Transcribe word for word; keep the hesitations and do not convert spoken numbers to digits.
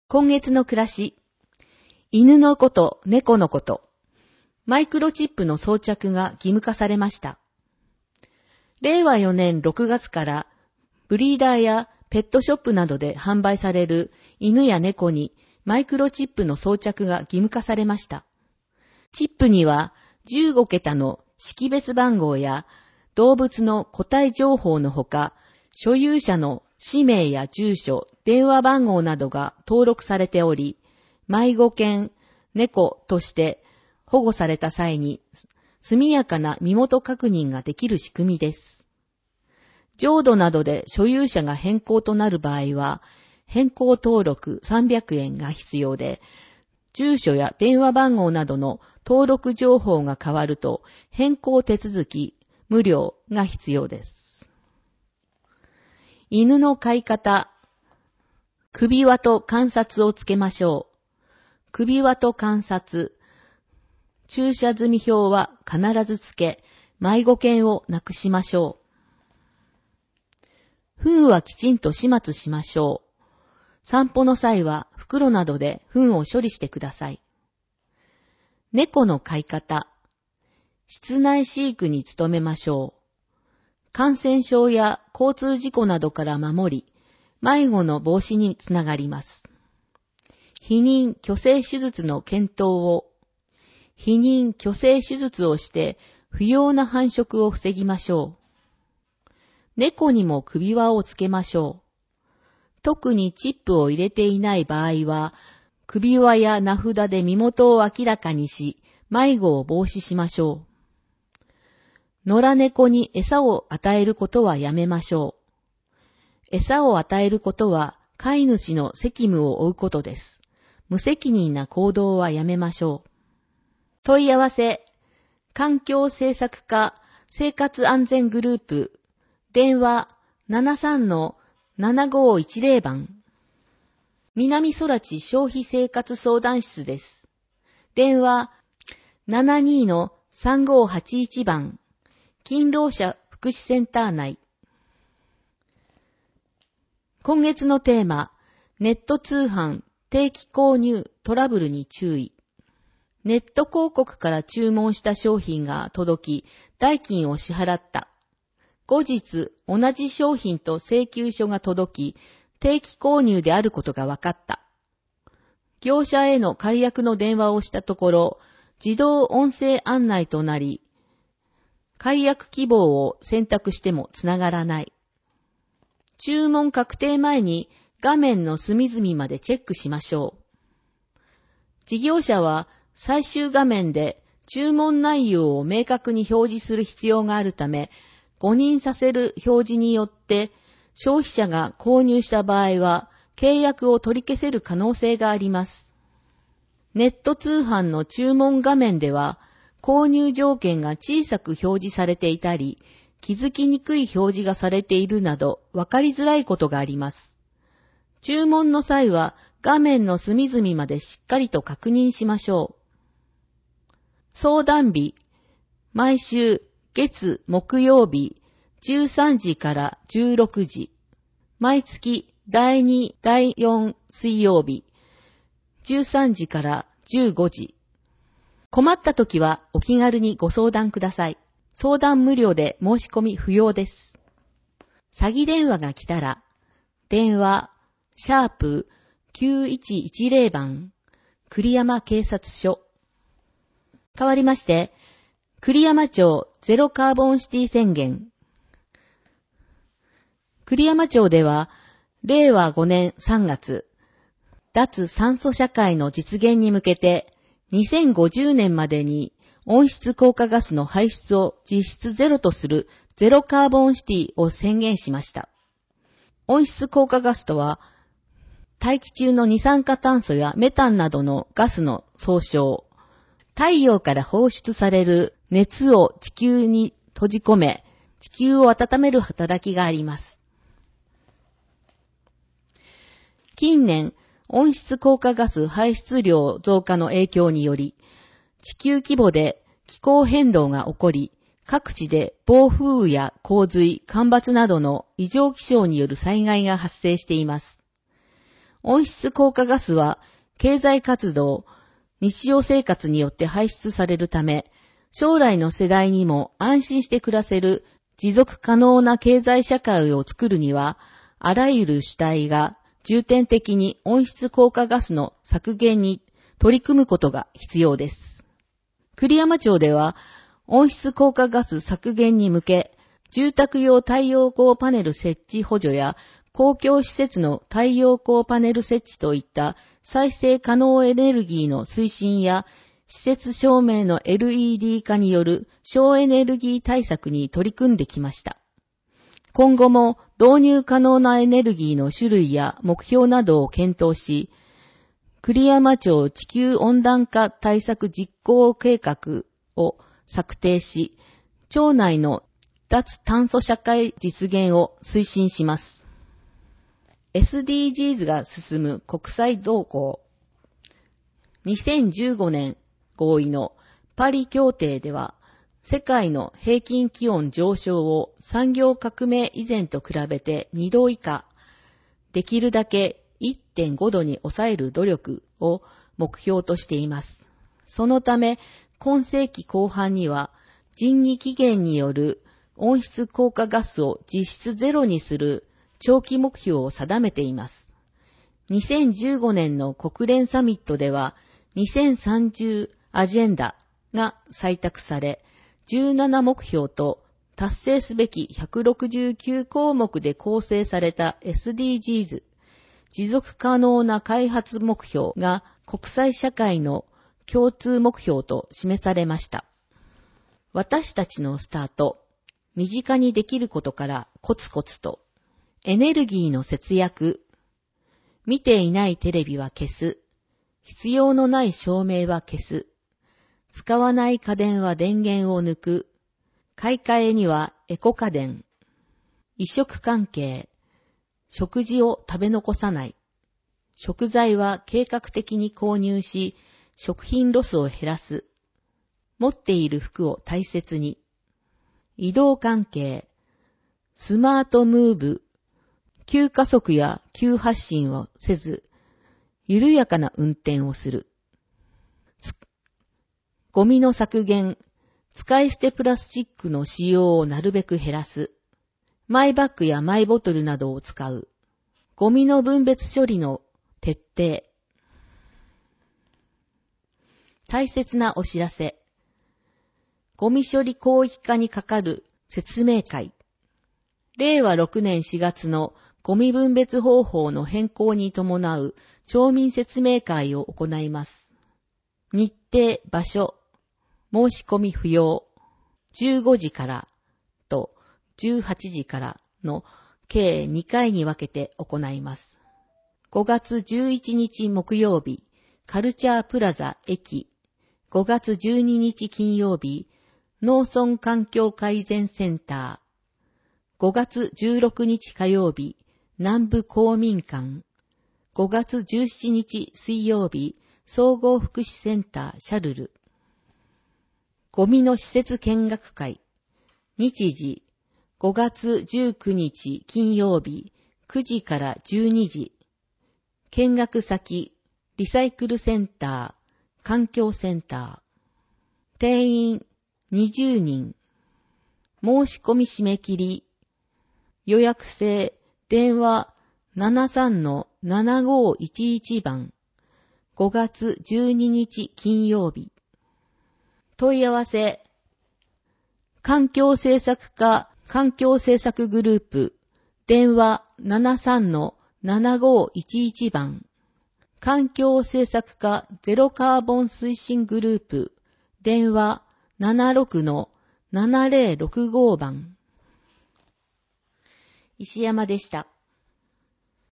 今月の暮らし。犬のこと、猫のこと。マイクロチップの装着が義務化されました。れいわよねんろくがつからブリーダーやペットショップなどで販売される犬や猫にマイクロチップの装着が義務化されました。チップにはじゅうごけたの識別番号や動物の個体情報のほか、所有者の氏名や住所、電話番号などが登録されており、迷子犬、猫として保護された際に速やかな身元確認ができる仕組みです。浄土などで所有者が変更となる場合は、変更登録さんびゃくえんが必要で、住所や電話番号などの登録情報が変わると変更手続き無料が必要です。犬の飼い方。首輪と観察をつけましょう。首輪と観察。注射済み表は必ずつけ、迷子犬をなくしましょう。糞はきちんと始末しましょう。散歩の際は袋などで糞を処理してください。猫の飼い方。室内飼育に努めましょう。感染症や交通事故などから守り、迷子の防止につながります。避妊・去勢手術の検討を。避妊・去勢手術をして不要な繁殖を防ぎましょう。猫にも首輪をつけましょう。特にチップを入れていない場合は、首輪や名札で身元を明らかにし、迷子を防止しましょう。野良猫に餌を与えることはやめましょう。餌を与えることは飼い主の責務を負うことです。無責任な行動はやめましょう。問い合わせ。環境政策課生活安全グループ。電話 ななさんのななごいちぜろ 番。南空知消費生活相談室です。電話 ななにのさんごはちいち 番。勤労者福祉センター内。今月のテーマ、ネット通販定期購入トラブルに注意。ネット広告から注文した商品が届き、代金を支払った。後日、同じ商品と請求書が届き、定期購入であることが分かった。業者への解約の電話をしたところ、自動音声案内となり、解約希望を選択してもつながらない。注文確定前に画面の隅々までチェックしましょう。事業者は最終画面で注文内容を明確に表示する必要があるため、誤認させる表示によって消費者が購入した場合は契約を取り消せる可能性があります。ネット通販の注文画面では、購入条件が小さく表示されていたり、気づきにくい表示がされているなど分かりづらいことがあります。注文の際は画面の隅々までしっかりと確認しましょう。相談日、毎週月木曜日じゅうさんじからじゅうろくじ、毎月だいに、だいよん水曜日じゅうさんじからじゅうごじ。困った時はお気軽にご相談ください。相談無料で申し込み不要です。詐欺電話が来たら、電話、シャープきゅういちいちぜろ 番、栗山警察署。代わりまして、栗山町ゼロカーボンシティ宣言。栗山町では、れいわごねんさんがつ、脱酸素社会の実現に向けて、にせんごじゅうねんまでに温室効果ガスの排出を実質ゼロとするゼロカーボンシティを宣言しました。温室効果ガスとは、大気中の二酸化炭素やメタンなどのガスの総称、太陽から放出される熱を地球に閉じ込め、地球を温める働きがあります。近年、温室効果ガス排出量増加の影響により、地球規模で気候変動が起こり、各地で暴風雨や洪水、干ばつなどの異常気象による災害が発生しています。 温室効果ガスは経済活動、日常生活によって排出されるため、将来の世代にも安心して暮らせる持続可能な経済社会を作るには、あらゆる主体が重点的に温室効果ガスの削減に取り組むことが必要です。栗山町では、温室効果ガス削減に向け、住宅用太陽光パネル設置補助や公共施設の太陽光パネル設置といった再生可能エネルギーの推進や施設照明の エルイーディー 化による省エネルギー対策に取り組んできました。今後も導入可能なエネルギーの種類や目標などを検討し、栗山町地球温暖化対策実行計画を策定し、町内の脱炭素社会実現を推進します。エスディージーズ が進む国際動向。にせんじゅうごねん合意のパリ協定では、世界の平均気温上昇を産業革命以前と比べてにど以下、できるだけ いってんご 度に抑える努力を目標としています。そのため、今世紀後半には人為起源による温室効果ガスを実質ゼロにする長期目標を定めています。にせんじゅうごねんの国連サミットではにせんさんじゅうアジェンダが採択され、じゅうなな目標と達成すべきひゃくろくじゅうきゅう項目で構成された エスディージーズ、持続可能な開発目標が国際社会の共通目標と示されました。私たちのスタート、身近にできることからコツコツと、エネルギーの節約、見ていないテレビは消す、必要のない照明は消す、使わない家電は電源を抜く、買い替えにはエコ家電、衣食関係、食事を食べ残さない、食材は計画的に購入し、食品ロスを減らす、持っている服を大切に、移動関係、スマートムーブ、急加速や急発進をせず、緩やかな運転をする。ゴミの削減、使い捨てプラスチックの使用をなるべく減らす。マイバッグやマイボトルなどを使う。ゴミの分別処理の徹底。大切なお知らせ。ゴミ処理広域化にかかる説明会。れいわろくねんしがつのゴミ分別方法の変更に伴う町民説明会を行います。日程、場所、申し込み不要、じゅうごじからとじゅうはちじからの計にかいに分けて行います。ごがつじゅういちにち木曜日、カルチャープラザ駅。ごがつじゅうににち金曜日、農村環境改善センター。ごがつじゅうろくにち火曜日、南部公民館。ごがつじゅうしちにち水曜日、総合福祉センターシャルル。ゴミの施設見学会。日時、ごがつじゅうくにち金曜日、くじからじゅうにじ。見学先、リサイクルセンター、環境センター。定員にじゅうにん。申し込み締め切り。予約制、電話 ななさんのななごいちいち 番。ごがつじゅうににち金曜日。問い合わせ。環境政策課環境政策グループ。電話 ななさんのななごいちいち 番。環境政策課ゼロカーボン推進グループ。電話 ななろくのななぜろろくご 番。石山でした。